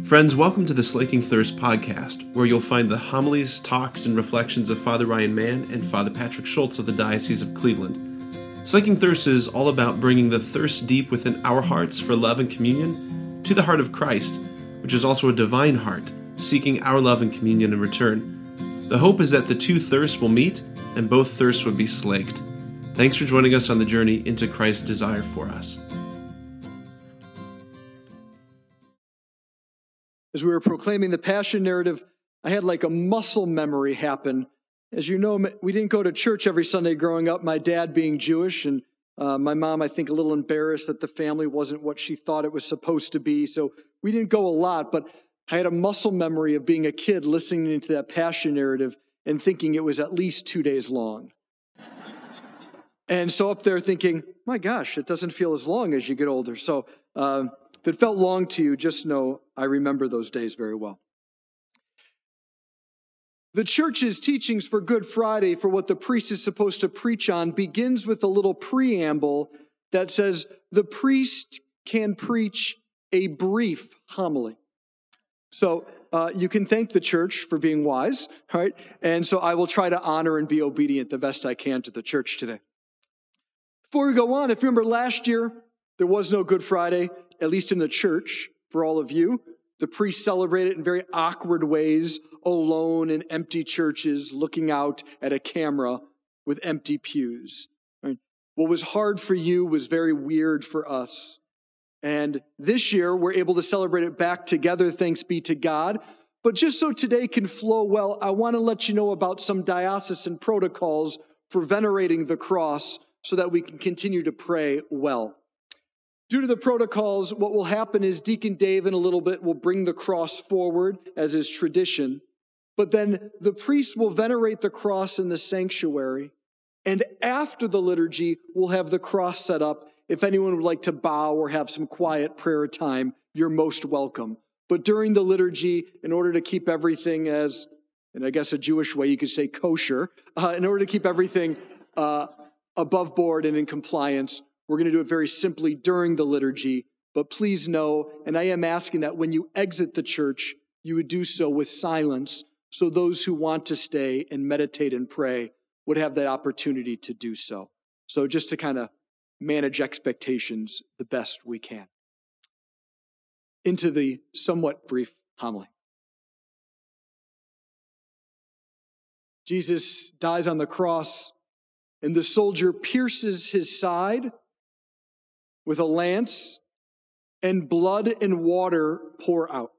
Friends, welcome to the Slaking Thirst podcast, where you'll find the homilies, talks, and reflections of Father Ryan Mann and Father Patrick Schultz of the Diocese of Cleveland. Slaking Thirst is all about bringing the thirst deep within our hearts for love and communion to the heart of Christ, which is also a divine heart, seeking our love and communion in return. The hope is that the two thirsts will meet and both thirsts would be slaked. Thanks for joining us on the journey into Christ's desire for us. As we were proclaiming the Passion narrative, I had like a muscle memory happen. As you know, we didn't go to church every Sunday growing up, my dad being Jewish, and my mom, I think, a little embarrassed that the family wasn't what she thought it was supposed to be. So we didn't go a lot, but I had a muscle memory of being a kid listening to that Passion narrative and thinking it was at least 2 days long. And so up there thinking, my gosh, it doesn't feel as long as you get older. So if it felt long to you, just know I remember those days very well. The church's teachings for Good Friday, for what the priest is supposed to preach on, begins with a little preamble that says the priest can preach a brief homily. So you can thank the church for being wise, right? And so I will try to honor and be obedient the best I can to the church today. Before we go on, if you remember last year, there was no Good Friday, at least in the church, for all of you. The priests celebrated in very awkward ways, alone in empty churches, looking out at a camera with empty pews. Right? What was hard for you was very weird for us. And this year, we're able to celebrate it back together, thanks be to God. But just so today can flow well, I want to let you know about some diocesan protocols for venerating the cross so that we can continue to pray well. Due to the protocols, what will happen is Deacon Dave in a little bit will bring the cross forward as is tradition, but then the priest will venerate the cross in the sanctuary, and after the liturgy, we'll have the cross set up. If anyone would like to bow or have some quiet prayer time, you're most welcome. But during the liturgy, in order to keep everything as, and I guess a Jewish way you could say kosher, in order to keep everything above board and in compliance, we're going to do it very simply during the liturgy, but please know, and I am asking that when you exit the church, you would do so with silence, so those who want to stay and meditate and pray would have that opportunity to do so. So just to kind of manage expectations the best we can. Into the somewhat brief homily. Jesus dies on the cross, and the soldier pierces his side with a lance, and blood and water pour out.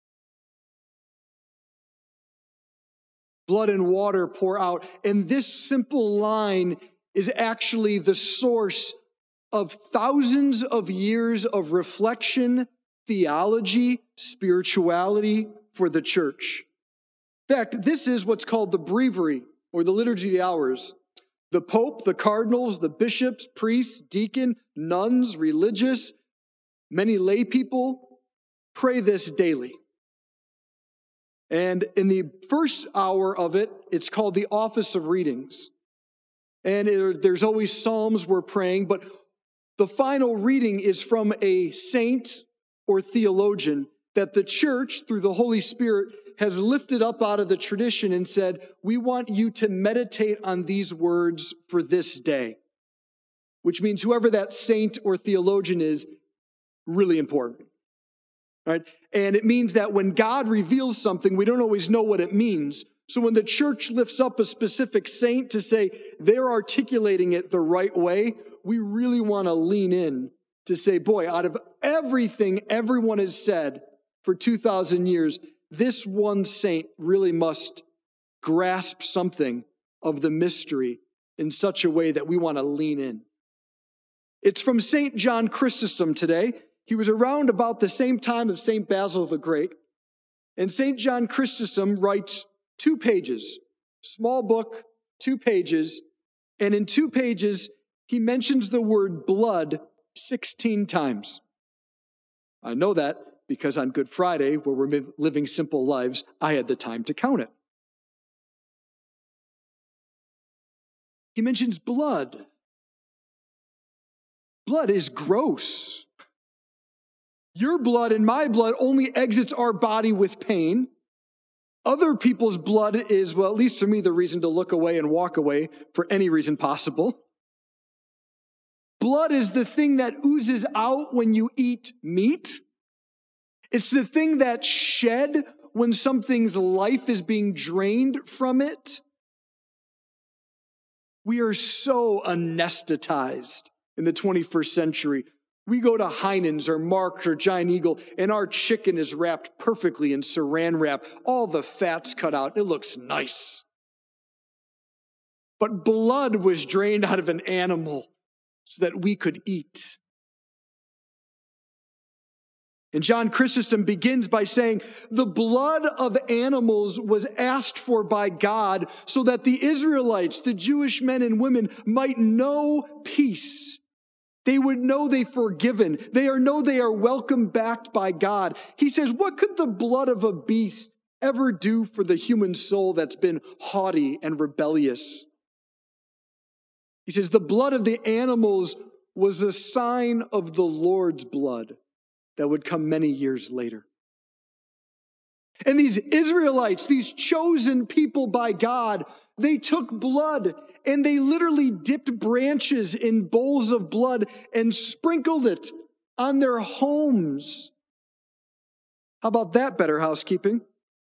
Blood and water pour out. And this simple line is actually the source of thousands of years of reflection, theology, spirituality for the church. In fact, this is what's called the breviary, or the Liturgy of the Hours. The Pope, the cardinals, the bishops, priests, deacon, nuns, religious, many lay people pray this daily. And in the first hour of it, it's called the Office of Readings. And there's always psalms we're praying, but the final reading is from a saint or theologian that the church, through the Holy Spirit, has lifted up out of the tradition and said, we want you to meditate on these words for this day. Which means whoever that saint or theologian is, really important. Right? And it means that when God reveals something, we don't always know what it means. So when the church lifts up a specific saint to say they're articulating it the right way, we really want to lean in to say, boy, out of everything everyone has said for 2,000 years, this one saint really must grasp something of the mystery in such a way that we want to lean in. It's from St. John Chrysostom today. He was around about the same time as St. Basil the Great. And St. John Chrysostom writes 2 pages, small book, 2 pages. And in 2 pages, he mentions the word blood 16 times. I know that because on Good Friday, where we're living simple lives, I had the time to count it. He mentions blood. Blood is gross. Your blood and my blood only exits our body with pain. Other people's blood is, well, at least for me, the reason to look away and walk away for any reason possible. Blood is the thing that oozes out when you eat meat. It's the thing that's shed when something's life is being drained from it. We are so anesthetized in the 21st century. We go to Heinen's or Mark's or Giant Eagle, and our chicken is wrapped perfectly in saran wrap. All the fat's cut out. It looks nice. But blood was drained out of an animal so that we could eat. And John Chrysostom begins by saying, the blood of animals was asked for by God so that the Israelites, the Jewish men and women, might know peace. They would know they're forgiven. Know they are welcomed back by God. He says, what could the blood of a beast ever do for the human soul that's been haughty and rebellious? He says, the blood of the animals was a sign of the Lord's blood that would come many years later. And these Israelites, these chosen people by God, they took blood and they literally dipped branches in bowls of blood and sprinkled it on their homes. How about that better housekeeping?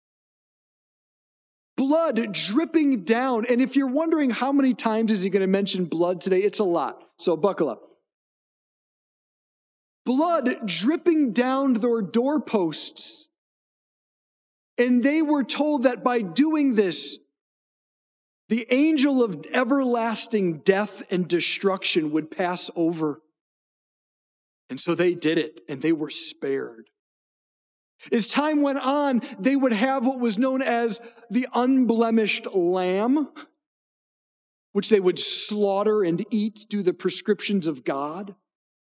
Blood dripping down. And if you're wondering how many times is he going to mention blood today, it's a lot. So buckle up. Blood dripping down their doorposts. And they were told that by doing this, the angel of everlasting death and destruction would pass over. And so they did it, and they were spared. As time went on, they would have what was known as the unblemished lamb, which they would slaughter and eat, do the prescriptions of God.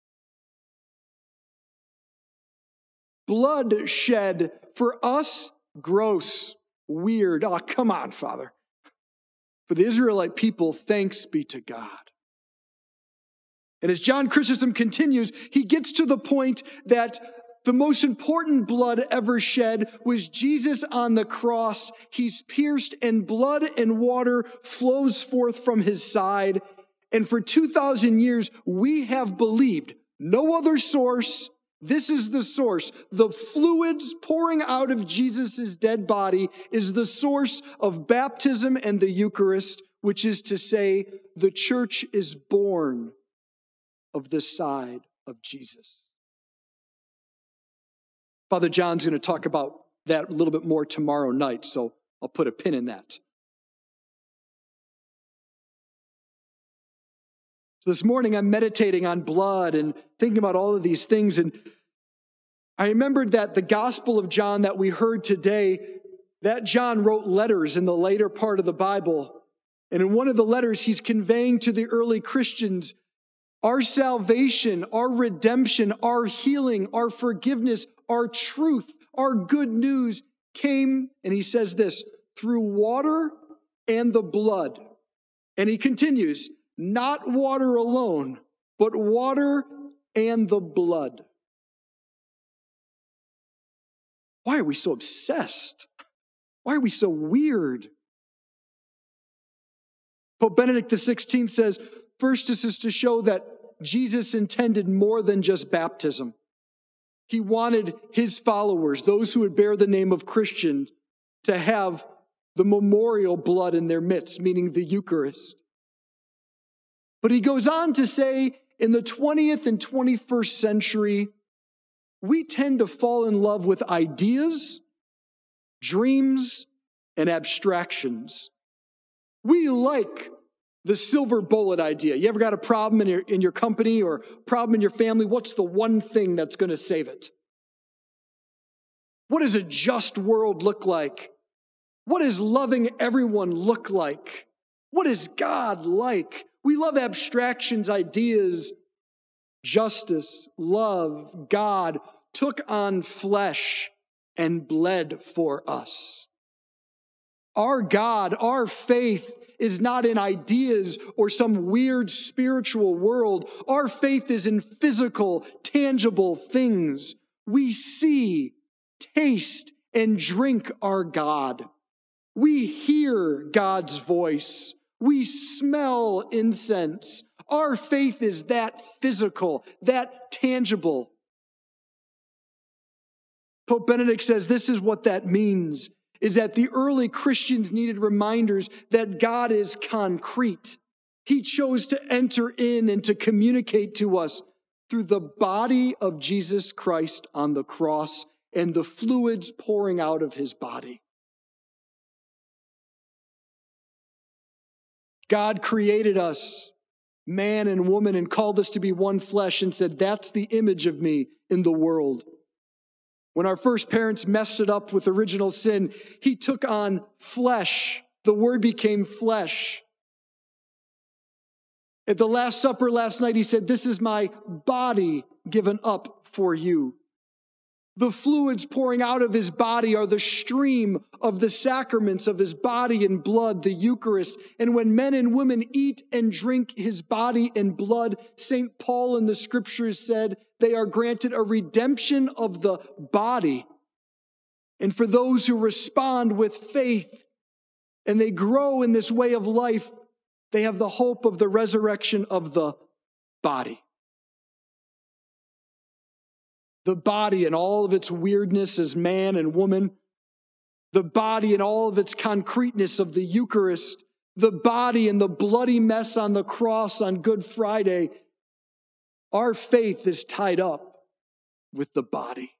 Blood shed for us, gross, weird. Oh, come on, Father. For the Israelite people, thanks be to God. And as John Chrysostom continues, he gets to the point that the most important blood ever shed was Jesus on the cross. He's pierced, and blood and water flows forth from his side. And for 2,000 years, we have believed no other source. This is the source. The fluids pouring out of Jesus' dead body is the source of baptism and the Eucharist, which is to say, the church is born of the side of Jesus. Father John's going to talk about that a little bit more tomorrow night, so I'll put a pin in that. So this morning I'm meditating on blood and thinking about all of these things, and I remembered that the Gospel of John that we heard today, that John wrote letters in the later part of the Bible. And in one of the letters, he's conveying to the early Christians our salvation, our redemption, our healing, our forgiveness, our truth, our good news came, and he says this, through water and the blood. And he continues, not water alone, but water and the blood. Why are we so obsessed? Why are we so weird? Pope Benedict XVI says, first, this is to show that Jesus intended more than just baptism. He wanted his followers, those who would bear the name of Christian, to have the memorial blood in their midst, meaning the Eucharist. But he goes on to say, in the 20th and 21st century, we tend to fall in love with ideas, dreams, and abstractions. We like the silver bullet idea. You ever got a problem in your company or problem in your family? What's the one thing that's going to save it? What does a just world look like? What does loving everyone look like? What is God like? We love abstractions, ideas. Justice, love, God took on flesh and bled for us. Our God, our faith is not in ideas or some weird spiritual world. Our faith is in physical, tangible things. We see, taste, and drink our God. We hear God's voice. We smell incense. Our faith is that physical, that tangible. Pope Benedict says this is what that means, is that the early Christians needed reminders that God is concrete. He chose to enter in and to communicate to us through the body of Jesus Christ on the cross and the fluids pouring out of his body. God created us, man and woman, and called us to be one flesh and said, that's the image of me in the world. When our first parents messed it up with original sin, he took on flesh. The word became flesh. At the Last Supper last night, he said, this is my body given up for you. The fluids pouring out of his body are the stream of the sacraments of his body and blood, the Eucharist. And when men and women eat and drink his body and blood, St. Paul in the scriptures said they are granted a redemption of the body. And for those who respond with faith and they grow in this way of life, they have the hope of the resurrection of the body. The body and all of its weirdness as man and woman, the body and all of its concreteness of the Eucharist, the body and the bloody mess on the cross on Good Friday, our faith is tied up with the body.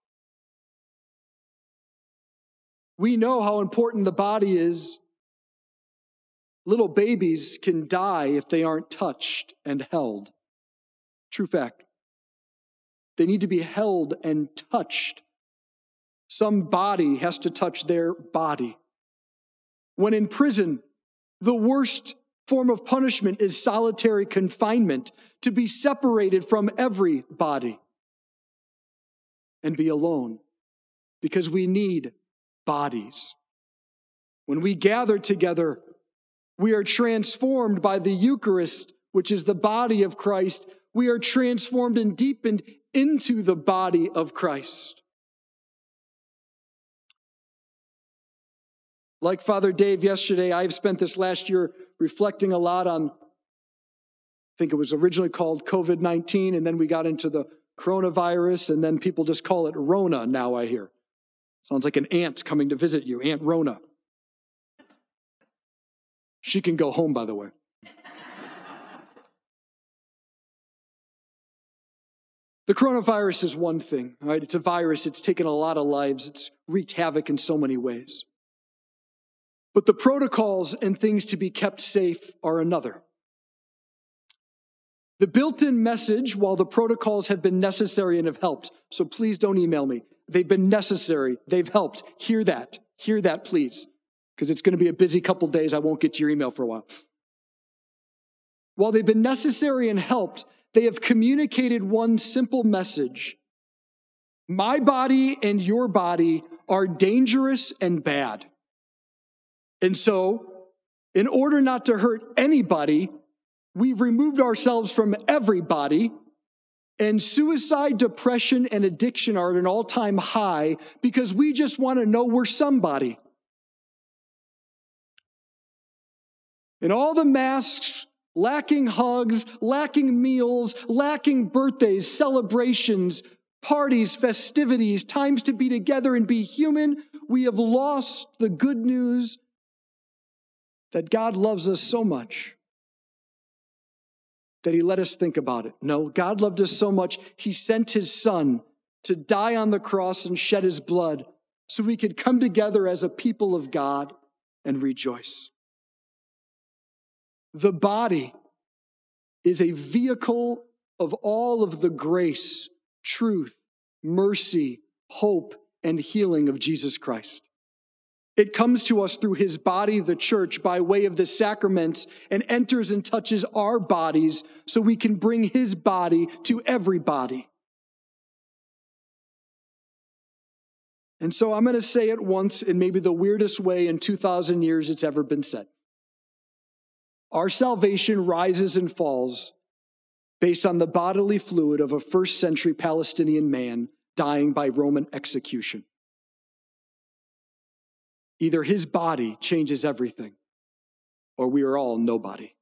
We know how important the body is. Little babies can die if they aren't touched and held. True fact. They need to be held and touched. Some body has to touch their body. When in prison, the worst form of punishment is solitary confinement, to be separated from everybody and be alone, because we need bodies. When we gather together, we are transformed by the Eucharist, which is the body of Christ. We are transformed and deepened into the body of Christ. Like Father Dave yesterday, I've spent this last year reflecting a lot on, I think it was originally called COVID-19, and then we got into the coronavirus, and then people just call it Rona now, I hear. Sounds like an aunt coming to visit you, Aunt Rona. She can go home, by the way. The coronavirus is one thing, right? It's a virus. It's taken a lot of lives. It's wreaked havoc in so many ways. But the protocols and things to be kept safe are another. The built-in message, while the protocols have been necessary and have helped, so please don't email me. They've been necessary. They've helped. Hear that, please, because it's going to be a busy couple days. I won't get to your email for a while. While they've been necessary and helped, they have communicated one simple message. My body and your body are dangerous and bad. And so, in order not to hurt anybody, we've removed ourselves from everybody, and suicide, depression, and addiction are at an all-time high because we just want to know we're somebody. And all the masks, lacking hugs, lacking meals, lacking birthdays, celebrations, parties, festivities, times to be together and be human, we have lost the good news that God loves us so much that he let us think about it. No, God loved us so much, he sent his son to die on the cross and shed his blood so we could come together as a people of God and rejoice. The body is a vehicle of all of the grace, truth, mercy, hope, and healing of Jesus Christ. It comes to us through his body, the church, by way of the sacraments, and enters and touches our bodies so we can bring his body to everybody. And so I'm going to say it once in maybe the weirdest way in 2,000 years it's ever been said. Our salvation rises and falls based on the bodily fluid of a first century Palestinian man dying by Roman execution. Either his body changes everything, or we are all nobody.